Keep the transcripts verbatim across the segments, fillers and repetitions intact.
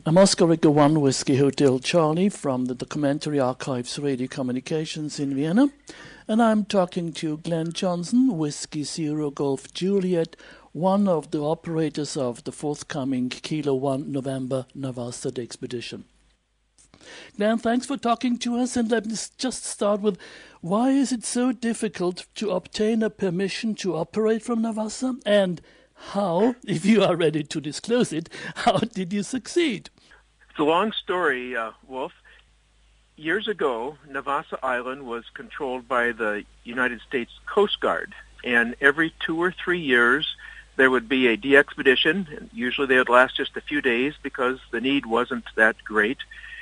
I'm Oscar Rico one Whiskey Hotel Charlie from the Documentary Archives Radio Communications in Vienna, and I'm talking to Glenn Johnson, Whiskey Zero Golf Juliet, one of the operators of the forthcoming Kilo one November Navasad expedition. Glenn, thanks for talking to us, and let me just start with, why is it so difficult to obtain a permission to operate from Navassa, and how, if you are ready to disclose it, how did you succeed? It's a long story, uh, Wolf. Years ago, Navassa Island was controlled by the United States Coast Guard, and every two or three years there would be a de-expedition, and usually they would last just a few days because the need wasn't that great.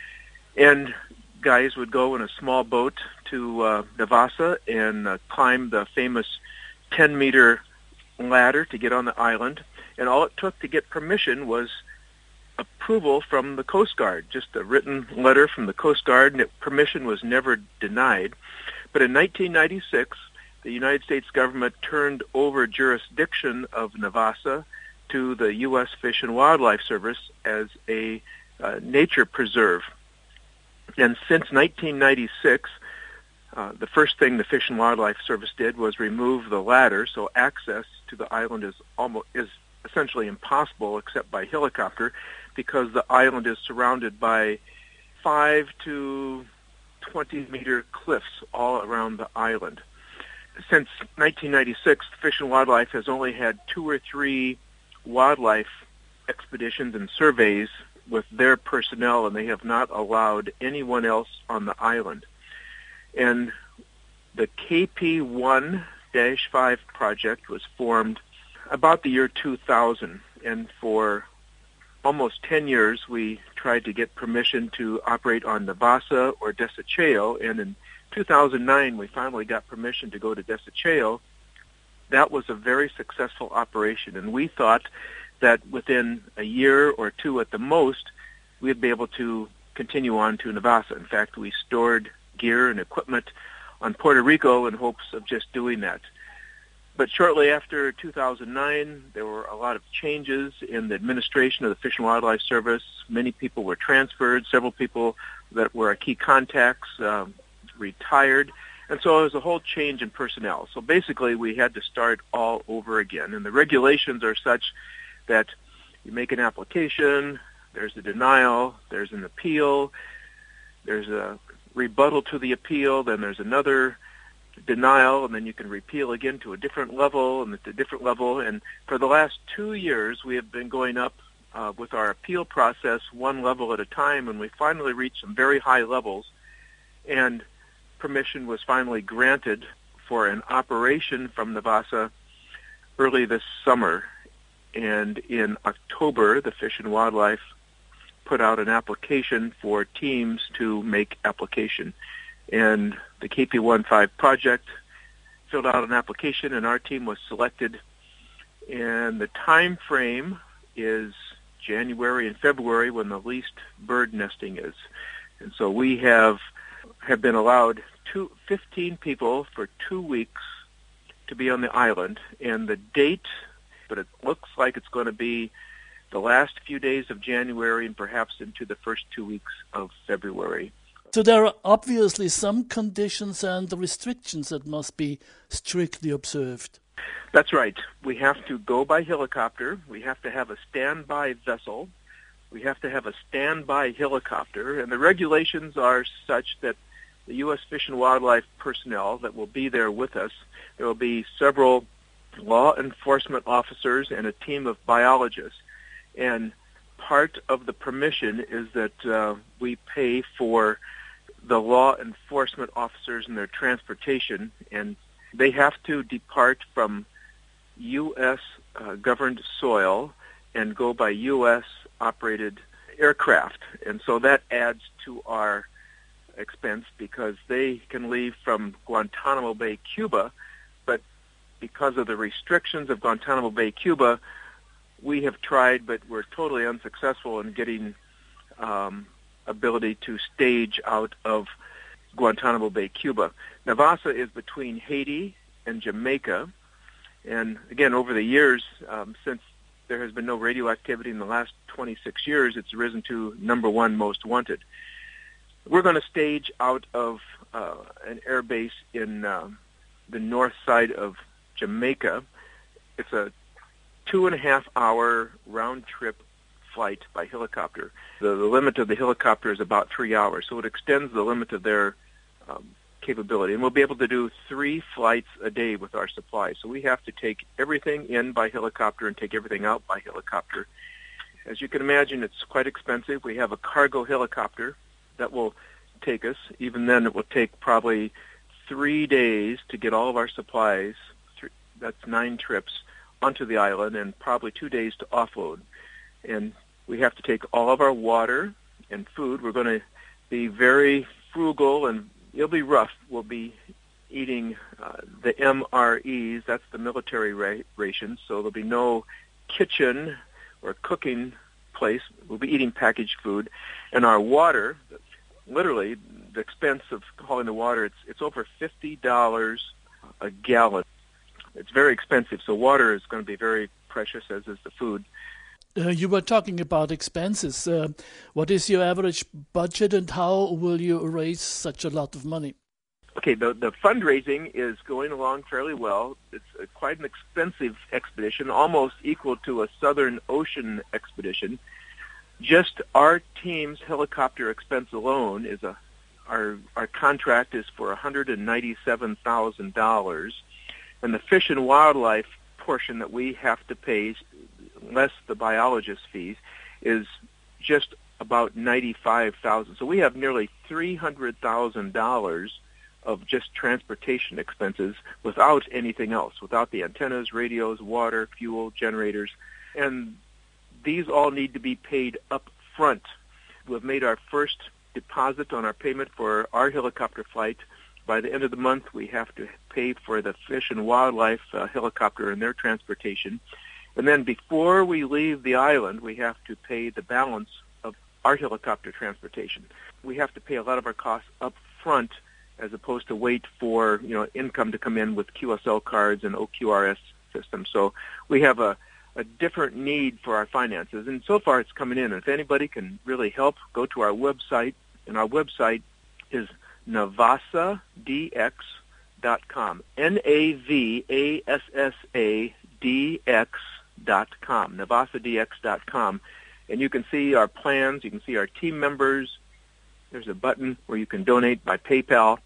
And guys would go in a small boat to uh, Navassa and uh, climb the famous ten-meter ladder to get on the island. And all it took to get permission was approval from the Coast Guard, just a written letter from the Coast Guard, and it, permission was never denied. But in nineteen ninety-six, the United States government turned over jurisdiction of Navassa to the U S Fish and Wildlife Service as a uh, nature preserve. And since nineteen ninety-six, uh, the first thing the Fish and Wildlife Service did was remove the ladder, so access to the island is almost is essentially impossible except by helicopter, because the island is surrounded by five to twenty meter cliffs all around the island. Since nineteen ninety-six, Fish and Wildlife has only had two or three wildlife expeditions and surveys with their personnel, and they have not allowed anyone else on the island. And the K P one dash five project was formed about the year two thousand, and for almost ten years we tried to get permission to operate on Navassa or Desecheo, and in two thousand nine we finally got permission to go to Desecheo. That was a very successful operation, and we thought that within a year or two at the most, we'd be able to continue on to Navassa. In fact, we stored gear and equipment on Puerto Rico in hopes of just doing that. But shortly after two thousand nine, there were a lot of changes in the administration of the Fish and Wildlife Service. Many people were transferred. Several people that were our key contacts um, retired. And so it was a whole change in personnel. So basically, we had to start all over again. And the regulations are such that you make an application, there's a denial, there's an appeal, there's a rebuttal to the appeal, then there's another denial, and then you can repeal again to a different level and at a different level. And for the last two years, we have been going up uh, with our appeal process one level at a time, and we finally reached some very high levels, and permission was finally granted for an operation from Navassa early this summer. And in October, the Fish and Wildlife put out an application for teams to make application. And the K P one five project filled out an application, and our team was selected. And the time frame is January and February, when the least bird nesting is. And so we have have been allowed two, fifteen people for two weeks to be on the island. And the date, but it looks like it's going to be the last few days of January and perhaps into the first two weeks of February. So there are obviously some conditions and restrictions that must be strictly observed. That's right. We have to go by helicopter. We have to have a standby vessel. We have to have a standby helicopter. And the regulations are such that the U S Fish and Wildlife personnel that will be there with us, there will be several law enforcement officers and a team of biologists. And part of the permission is that uh, we pay for the law enforcement officers and their transportation, and they have to depart from U S uh, governed soil and go by U S operated aircraft. And so that adds to our expense because they can leave from Guantanamo Bay, Cuba, but because of the restrictions of Guantanamo Bay, Cuba, we have tried, but we're totally unsuccessful in getting um, ability to stage out of Guantanamo Bay, Cuba. Navassa is between Haiti and Jamaica, and again, over the years, um, since there has been no radioactivity in the last twenty-six years, it's risen to number one most wanted. We're going to stage out of uh, an air base in uh, the north side of Jamaica. It's a two and a half hour round trip flight by helicopter. The, the limit of the helicopter is about three hours, so it extends the limit of their um, capability. And we'll be able to do three flights a day with our supplies. So we have to take everything in by helicopter and take everything out by helicopter. As you can imagine, it's quite expensive. We have a cargo helicopter that will take us. Even then, it will take probably three days to get all of our supplies, that's nine trips, onto the island, and probably two days to offload. And we have to take all of our water and food. We're going to be very frugal, and it'll be rough. We'll be eating uh, the M R Es, that's the military ra- rations, so there'll be no kitchen or cooking place. We'll be eating packaged food. And our water, literally, the expense of hauling the water, it's, it's over fifty dollars a gallon. It's very expensive, so water is going to be very precious, as is the food. Uh, you were talking about expenses. Uh, what is your average budget, and how will you raise such a lot of money? Okay, the, the fundraising is going along fairly well. It's a, quite an expensive expedition, almost equal to a Southern Ocean expedition. Just our team's helicopter expense alone is a our our contract is for one hundred ninety-seven thousand dollars, and the fish and wildlife portion that we have to pay, less the biologist fees, is just about ninety-five thousand dollars. So we have nearly three hundred thousand dollars of just transportation expenses without anything else, without the antennas, radios, water, fuel, generators, and these all need to be paid up front. We've made our first deposit on our payment for our helicopter flight. By the end of the month, we have to pay for the fish and wildlife uh, helicopter and their transportation. And then before we leave the island, we have to pay the balance of our helicopter transportation. We have to pay a lot of our costs up front as opposed to wait for, you know, income to come in with Q S L cards and O Q R S systems. So we have a, a different need for our finances. And so far it's coming in. If anybody can really help, go to our website. And our website is navassa d x dot com. N A V A S S A D X dot com, navassa d x dot com. And you can see our plans, you can see our team members. There's a button where you can donate by PayPal.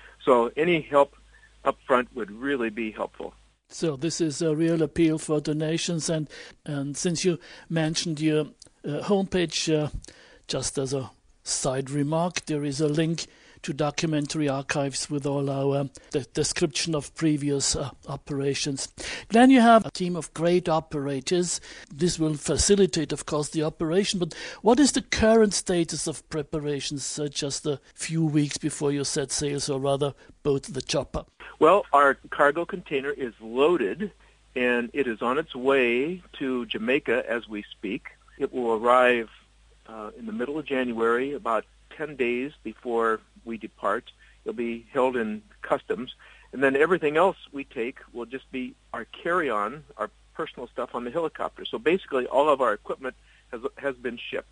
So any help up front would really be helpful. So this is a real appeal for donations. And, and since you mentioned your uh, homepage, uh, just as a side remark, there is a link to Documentary Archives with all our um, the description of previous uh, operations. Glenn, you have a team of great operators. This will facilitate, of course, the operation, but what is the current status of preparations uh, just a few weeks before you set sails, or rather boat the chopper? Well, our cargo container is loaded, and it is on its way to Jamaica as we speak. It will arrive uh, in the middle of January, about ten days before we depart. It'll be held in customs, and then everything else we take will just be our carry-on, our personal stuff on the helicopter. So basically all of our equipment has has been shipped.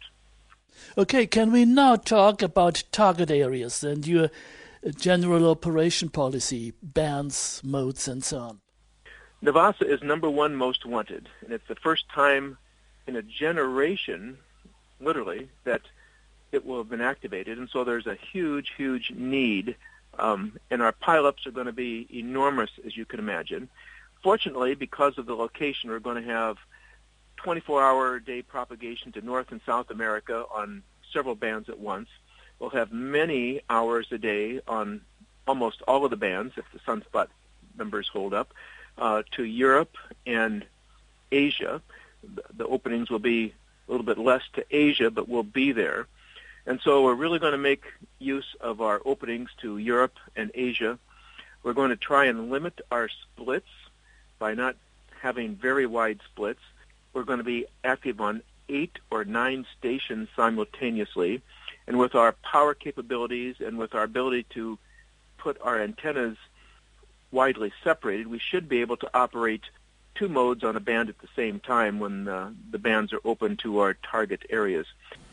Okay, can we now talk about target areas and your general operation policy, bands, modes, and so on? Navassa is number one most wanted, and it's the first time in a generation, literally, that it will have been activated, and so there's a huge, huge need, um, and our pileups are going to be enormous, as you can imagine. Fortunately, because of the location, we're going to have twenty-four hour a day propagation to North and South America on several bands at once. We'll have many hours a day on almost all of the bands, if the Sunspot numbers hold up, uh, to Europe and Asia. The openings will be a little bit less to Asia, but we'll be there. And so we're really going to make use of our openings to Europe and Asia. We're going to try and limit our splits by not having very wide splits. We're going to be active on eight or nine stations simultaneously. And with our power capabilities and with our ability to put our antennas widely separated, we should be able to operate two modes on a band at the same time when uh, the bands are open to our target areas.